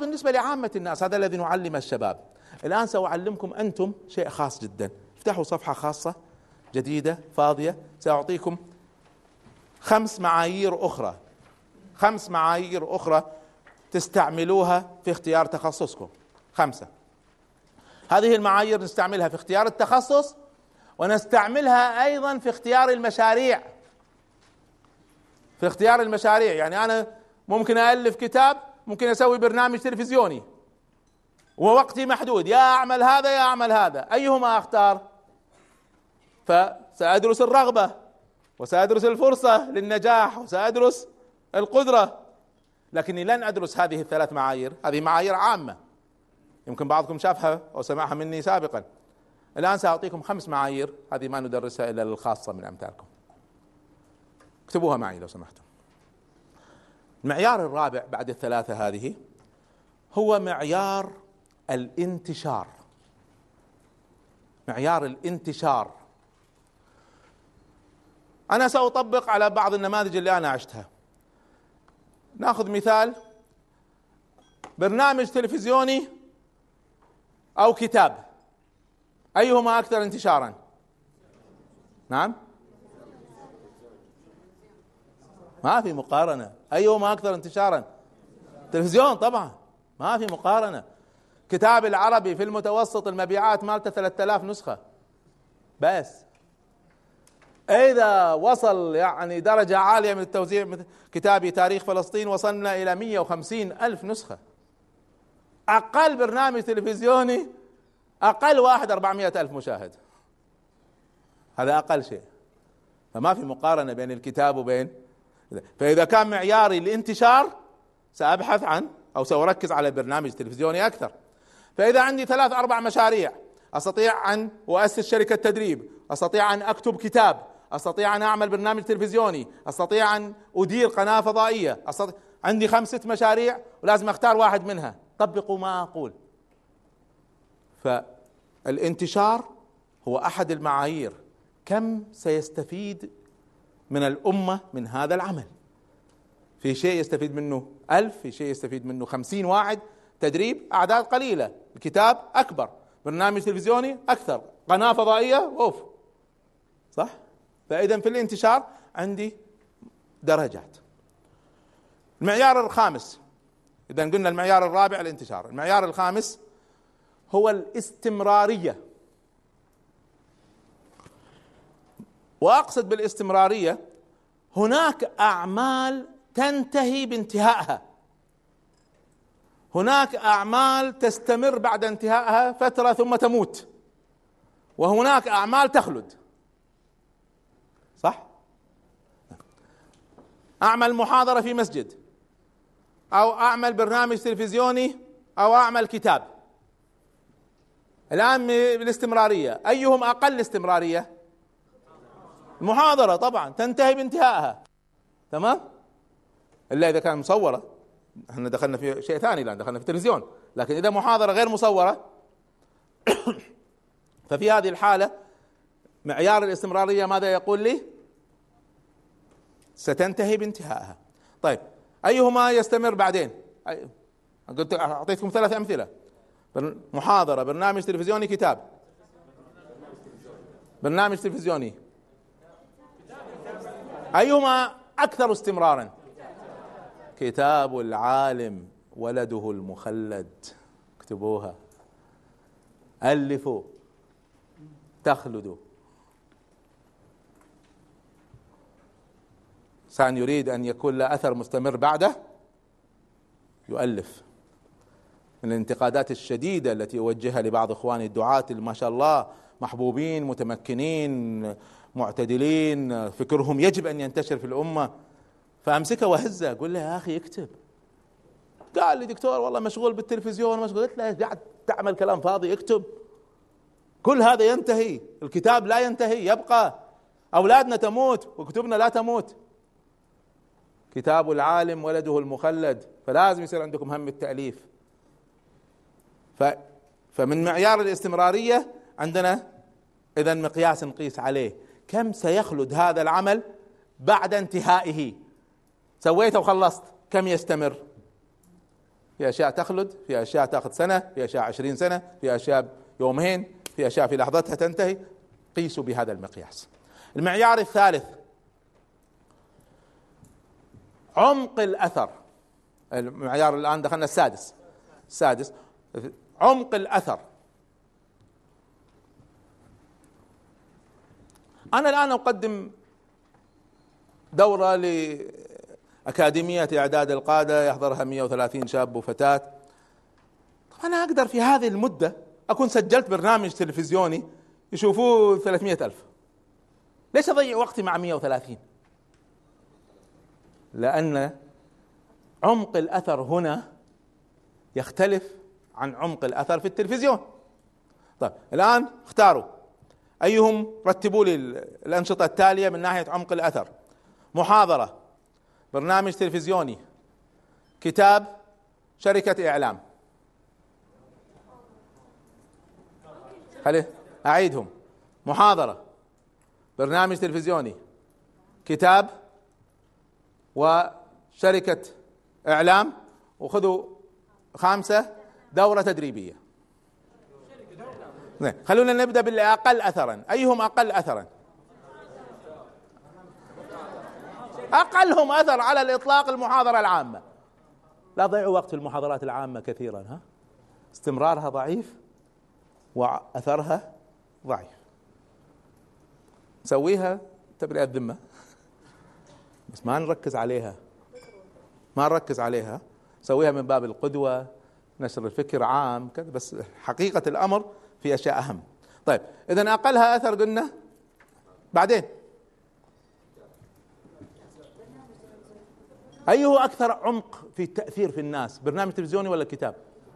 بالنسبة لعامة الناس، هذا الذي نعلم الشباب. الآن سأعلمكم أنتم شيء خاص جدا. افتحوا صفحة خاصة جديدة فاضية، سأعطيكم 5 معايير أخرى، 5 معايير أخرى تستعملوها في اختيار تخصصكم. 5 هذه المعايير نستعملها في اختيار التخصص، ونستعملها أيضا في اختيار المشاريع. في اختيار المشاريع يعني أنا ممكن ألف كتاب، ممكن أسوي برنامج تلفزيوني، ووقتي محدود، يا أعمل هذا يا أعمل هذا، أيهما أختار؟ فسأدرس الرغبة، وسأدرس الفرصة للنجاح، وسأدرس القدرة، لكني لن أدرس هذه ال3 معايير. هذه معايير عامة يمكن بعضكم شافها أو سمعها مني سابقا. الآن سأعطيكم 5 معايير، هذه ما ندرسها إلا للخاصة من أمثالكم. اكتبوها معي لو سمحتم. المعيار الرابع بعد ال3 هذه هو معيار الانتشار. معيار الانتشار. أنا سأطبق على بعض النماذج اللي أنا عشتها. نأخذ مثال برنامج تلفزيوني أو كتاب، أيهما أكثر انتشارا؟ نعم، ما في مقارنة. أيهما أكثر انتشارا؟ تلفزيون طبعا، ما في مقارنة. كتاب العربي في المتوسط المبيعات مالته 3000 نسخة بس. إذا وصل يعني درجة عالية من التوزيع، مثل كتابي تاريخ فلسطين، وصلنا إلى 150 ألف نسخة. أقل برنامج تلفزيوني أقل واحد 400 ألف مشاهد، هذا أقل شيء. فما في مقارنة بين الكتاب وبين. فإذا كان معياري الانتشار سأبحث عن أو سأركز على برنامج تلفزيوني أكثر. فإذا عندي 3 4 مشاريع، أستطيع أن أؤسس شركة تدريب، أستطيع أن أكتب كتاب، أستطيع أن أعمل برنامج تلفزيوني، أستطيع أن أدير قناة فضائية، عندي 5 6 مشاريع ولازم أختار واحد منها. طبقوا ما أقول. فالانتشار هو أحد المعايير. كم سيستفيد من الأمة من هذا العمل؟ في شيء يستفيد منه 1000، في شيء يستفيد منه 50 واحد. تدريب أعداد قليلة، الكتاب أكبر، برنامج تلفزيوني أكثر، قناة فضائية أوف، صح؟ فإذا في الانتشار عندي درجات. المعيار الخامس، إذا قلنا المعيار الرابع الانتشار، المعيار الخامس هو الاستمرارية. وأقصد بالاستمرارية هناك أعمال تنتهي بانتهائها، هناك أعمال تستمر بعد انتهائها فترة ثم تموت، وهناك أعمال تخلد، صح؟ أعمل محاضرة في مسجد، أو أعمل برنامج تلفزيوني، أو أعمل كتاب. الآن بالاستمرارية أيهم أقل استمرارية؟ المحاضرة طبعا تنتهي بانتهائها، تمام؟ إلا إذا كانت مصورة، احنا دخلنا في شيء ثاني الآن، دخلنا في التلفزيون. لكن إذا محاضرة غير مصورة ففي هذه الحالة معيار الاستمرارية ماذا يقول لي؟ ستنتهي بانتهائها. طيب أيهما يستمر بعدين؟ قلت أعطيتكم 3 أمثلة: محاضرة، برنامج تلفزيوني، كتاب. برنامج تلفزيوني أيهما أكثر استمرارا؟ كتاب العالم ولده المخلد. اكتبوها، ألفوا، تخلدوا. إنسان يريد أن يكون له أثر مستمر بعده يؤلف. من الانتقادات الشديدة التي أوجهها لبعض إخواني الدعاة ما شاء الله محبوبين متمكنين معتدلين، فكرهم يجب أن ينتشر في الأمة، فأمسكه وهزه أقول له يا أخي اكتب. قال لي دكتور والله مشغول بالتلفزيون مشغول. قلت له قاعد تعمل كلام فاضي، اكتب. كل هذا ينتهي، الكتاب لا ينتهي، يبقى. أولادنا تموت وكتبنا لا تموت. كتاب العالم ولده المخلد، فلازم يصير عندكم هم التأليف. فمن معيار الاستمرارية عندنا إذا مقياس نقيس عليه كم سيخلد هذا العمل بعد انتهائه. سويته وخلصت، كم يستمر؟ في اشياء تخلد، في اشياء تاخذ سنة، في اشياء 20 سنة، في اشياء يومين، في اشياء في لحظتها تنتهي. قيسوا بهذا المقياس. المعيار الثالث عمق الاثر. المعيار الان دخلنا السادس عمق الاثر. انا الان اقدم دورة لأكاديمية إعداد القادة يحضرها 130 شاب وفتاة. طب أنا أقدر في هذه المدة أكون سجلت برنامج تلفزيوني يشوفوه 300,000. ليش أضيع وقتي مع 130؟ لأن عمق الأثر هنا يختلف عن عمق الأثر في التلفزيون. طيب الآن اختاروا أيهم، رتبوا لي الأنشطة التالية من ناحية عمق الأثر: محاضرة، برنامج تلفزيوني، كتاب، شركة إعلام. خلي أعيدهم: محاضرة، برنامج تلفزيوني، كتاب، وشركة إعلام، وخذوا 5 دورة تدريبية. خلونا نبدأ بالأقل أثرا. أيهم أقل أثرا؟ أقلهم أثر على الإطلاق المحاضرة العامة. لا تضيعوا وقت في المحاضرات العامة كثيرا، استمرارها ضعيف وأثرها ضعيف. نسويها تبرئة الذمة بس ما نركز عليها، نسويها من باب القدوة، نشر الفكر عام كذا، بس حقيقة الأمر في أشياء أهم. طيب إذن أقلها أثر قلنا. بعدين أيه أكثر عمق في التأثير في الناس، برنامج تلفزيوني ولا كتاب؟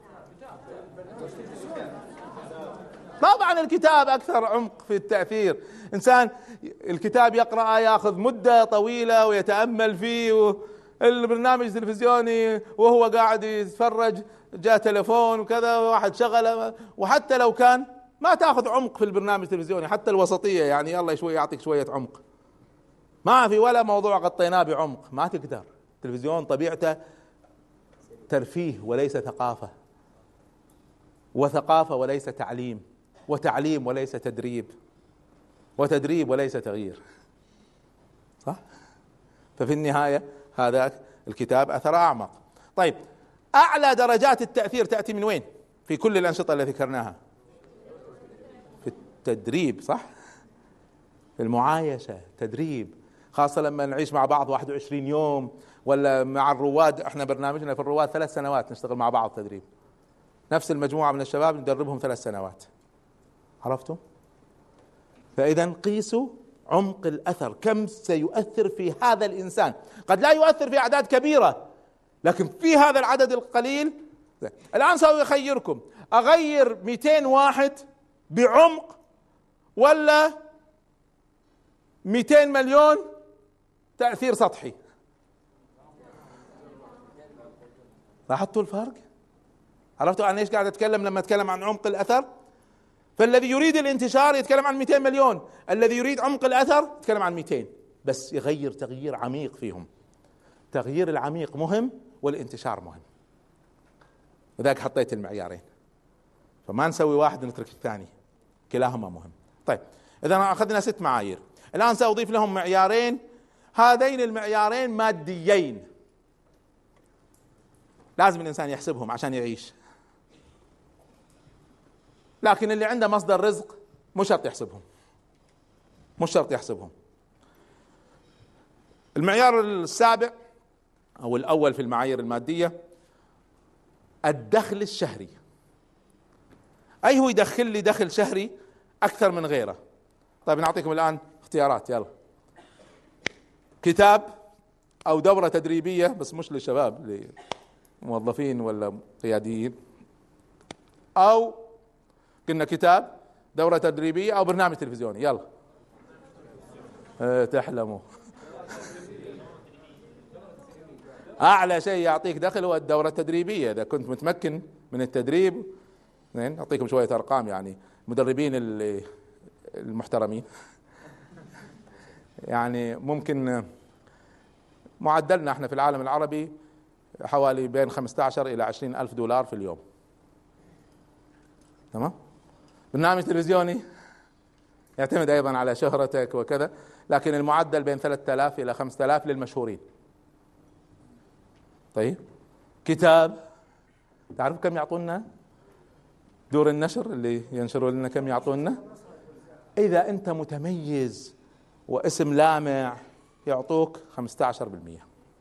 طبعا الكتاب أكثر عمق في التأثير. إنسان الكتاب يقرأ يأخذ مدة طويلة ويتأمل فيه، البرنامج التلفزيوني وهو قاعد يتفرج جاء تلفون وكذا واحد شغله، وحتى لو كان ما تأخذ عمق في البرنامج التلفزيوني، حتى الوسطية يعني يلا شوي يعطيك شوية عمق، ما في ولا موضوع غطيناه بعمق، ما تقدر. التلفزيون طبيعته ترفيه وليس ثقافة، وثقافة وليس تعليم، وتعليم وليس تدريب، وتدريب وليس تغيير، صح؟ ففي النهاية هذا الكتاب أثر أعمق. طيب أعلى درجات التأثير تأتي من وين في كل الأنشطة التي ذكرناها؟ في التدريب، صح؟ في المعايشة، تدريب، خاصة لما نعيش مع بعض 21 يوم، ولا مع الرواد. احنا برنامجنا في الرواد 3 سنوات نشتغل مع بعض تدريب، نفس المجموعة من الشباب ندربهم 3 سنوات. عرفتم؟ فإذا قيسوا عمق الأثر، كم سيؤثر في هذا الإنسان. قد لا يؤثر في أعداد كبيرة، لكن في هذا العدد القليل. الآن سوف أخيركم، أغير 200 واحد بعمق ولا 200 مليون تأثير سطحي؟ لاحظتوا الفرق؟ عرفتوا عن ايش قاعد اتكلم لما اتكلم عن عمق الاثر؟ فالذي يريد الانتشار يتكلم عن 200 مليون، الذي يريد عمق الاثر يتكلم عن 200، بس يغير تغيير عميق فيهم. تغيير العميق مهم والانتشار مهم، لذلك حطيت المعيارين، فما نسوي واحد ونترك الثاني، كلاهما مهم. طيب اذا اخذنا 6 معايير، الان ساضيف لهم معيارين. هذين المعيارين ماديين، لازم الانسان يحسبهم عشان يعيش، لكن اللي عنده مصدر رزق مش شرط يحسبهم. المعيار السابع او الاول في المعايير المادية الدخل الشهري. اي هو يدخل لي دخل شهري اكثر من غيره؟ طيب نعطيكم الان اختيارات، يلا: كتاب او دورة تدريبية، بس مش للشباب، للموظفين ولا قياديين، او قلنا كتاب، دورة تدريبية، او برنامج تلفزيوني. يلا تحلموا. اعلى شيء يعطيك دخل هو الدورة التدريبية اذا كنت متمكن من التدريب. اعطيكم شوية ارقام، يعني مدربين المحترمين يعني ممكن معدلنا احنا في العالم العربي حوالي بين 15 إلى 20 ألف دولار في اليوم. تمام. برنامج تلفزيوني يعتمد أيضا على شهرتك وكذا، لكن المعدل بين 3000 إلى 5000 للمشهورين. طيب، كتاب تعرف كم يعطونا؟ دور النشر اللي ينشروا لنا كم يعطونا؟ إذا أنت متميز واسم لامع يعطوك 15%،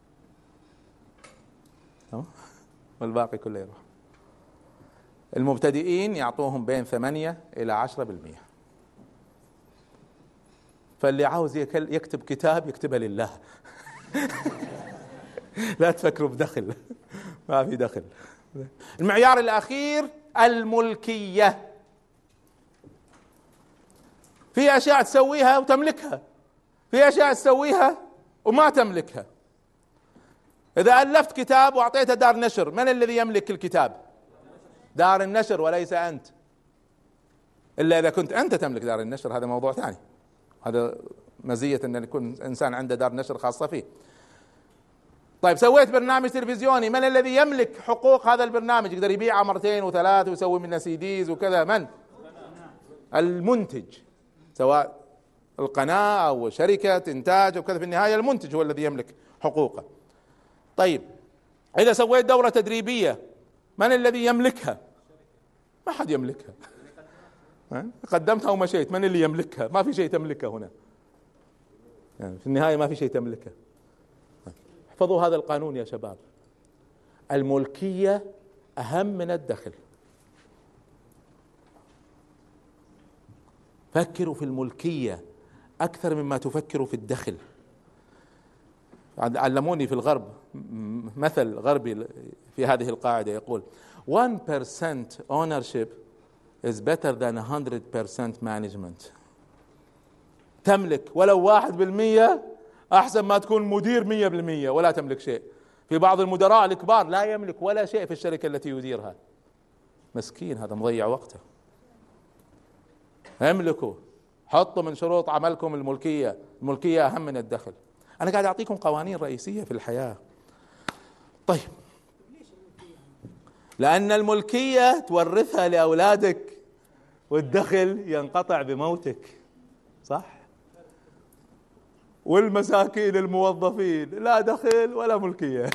والباقي كله يروح. المبتدئين يعطوهم بين 8 إلى 10%. فاللي عاوز يكتب كتاب يكتبه لله. لا تفكروا بدخل، ما في دخل. المعيار الأخير الملكية. في أشياء تسويها وتملكها، في أشياء تسويها وما تملكها. إذا ألفت كتاب وأعطيته دار نشر، من الذي يملك الكتاب؟ دار النشر وليس أنت، إلا إذا كنت أنت تملك دار النشر، هذا موضوع ثاني. هذا مزية أن يكون إنسان عنده دار نشر خاصة فيه. طيب، سويت برنامج تلفزيوني، من الذي يملك حقوق هذا البرنامج؟ يقدر يبيعه مرتين وثلاث ويسوي منه سيديز وكذا. من؟ المنتج، سواء القناة أو شركة إنتاج وكذا، في النهاية المنتج هو الذي يملك حقوقه. طيب، إذا سويت دورة تدريبية، من الذي يملكها؟ ما حد يملكها. قدمتها ومشيت، من اللي يملكها؟ ما في شيء تملكه هنا، يعني في النهاية ما في شيء تملكه. احفظوا هذا القانون يا شباب، الملكية أهم من الدخل. فكروا في الملكية أكثر مما تفكروا في الدخل. علموني في الغرب مثل غربي في هذه القاعدة، يقول 1% ownership is better than 100% management. تملك ولو 1% أحسن ما تكون مدير 100% ولا تملك شيء. في بعض المدراء الكبار لا يملك ولا شيء في الشركة التي يديرها، مسكين، هذا مضيع وقته. املكوا، حطوا من شروط عملكم الملكية. الملكية أهم من الدخل. أنا قاعد أعطيكم قوانين رئيسية في الحياة. طيب، لأن الملكية تورثها لأولادك، والدخل ينقطع بموتك، صح؟ والمساكين الموظفين لا دخل ولا ملكية.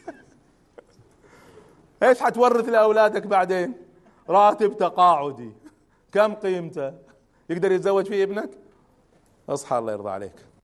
ايش حتورث لأولادك بعدين؟ راتب تقاعدي، كم قيمته؟ يقدر يتزوج فيه ابنك؟ اصحى الله يرضى عليك.